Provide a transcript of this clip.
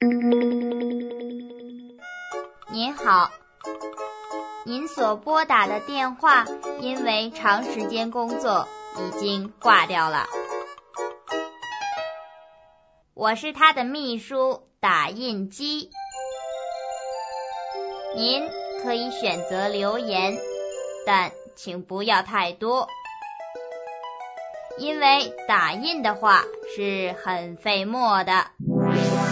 您好，您所拨打的电话因为长时间工作已经挂掉了。我是他的秘书打印机，您可以选择留言，但请不要太多，因为打印的话是很费墨的。